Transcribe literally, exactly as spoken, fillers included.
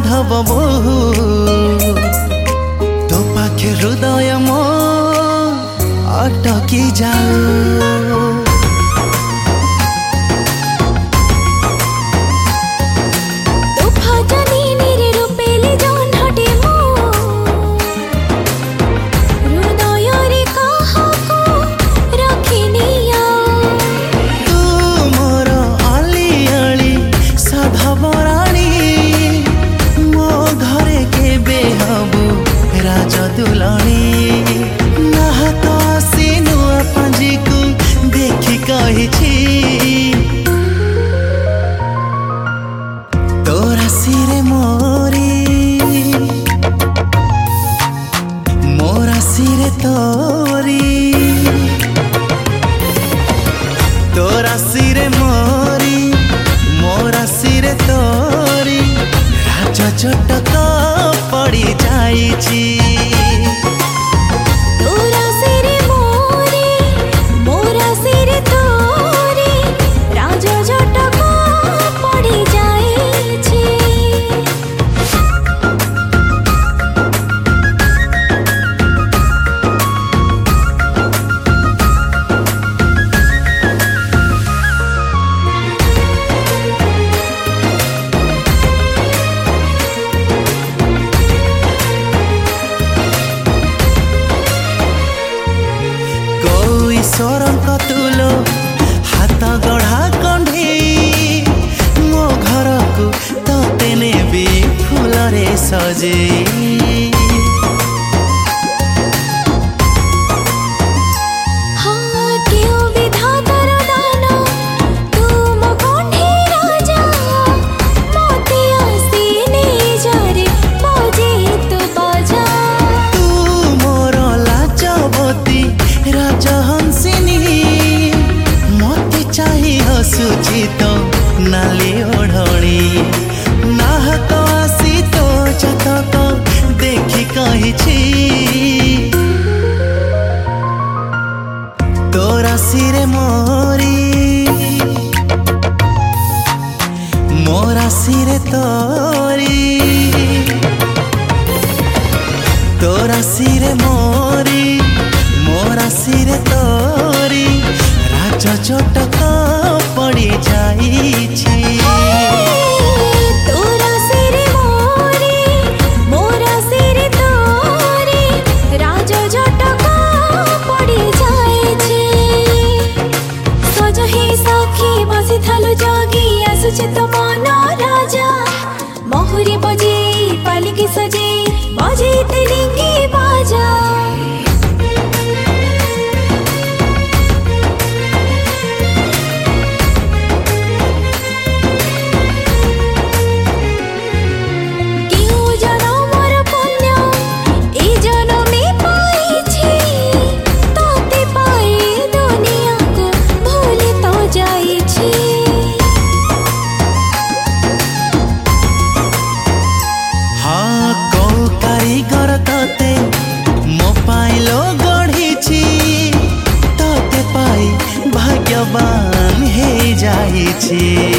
साधव बहु तो पाखे हृदय मो अटकी जाओ। तोरा सिरे मोरी मोरा सिरे तोरी तोरा सिरे मोरी मोरा सिरे तोरी राज चटक पड़ी जाइछि। ईश्वरंक तुलो हाथ गढ़ा कंढी मो घर को तते नेबी फूल रे सजे। सुचित नाली ओढ़णी नाहक आसी तो जतक देखी कहिछि। तोरा सिरे मोरी मोरा सिरे तोरी तोरा सिरे मोरी मोरा सिरे तोरी राज चटक पड़ी जाइछि। तोरा सिरे मोरी मोरा सिरे तोरी राज चटक पड़ी जाइछि। सजही सखी बसी थालु जगी आसुछि तो मन राजा महुरी बजे पालिकी सजे बजे तेलिंगी बाजा। भाग्यवान हे जाइछि।